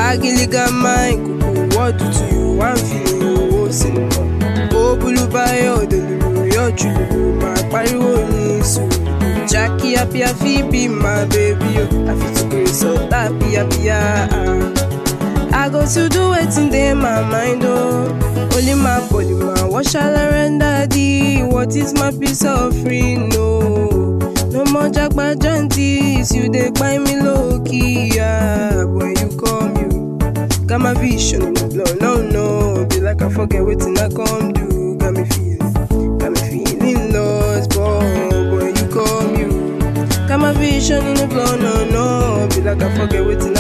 Agiliga mine, kuku, what do to you? I'm feeling you, cinema. Oh, Bulubayo, the Lulu, your Julu, my pariwo so. Jackie, happy, be my baby, I feel to grace, so happy. I go to do it in my mind, oh. Only my body, what shall I render thee? What is my piece of free? No more jackpot janties, you dey buy me low key, yeah. When you come, you got my vision in the blood, no. Be like I forget wetin I come do. Got me feeling lost, but when you come, you got my vision in the blood, no. Be like I forget wetin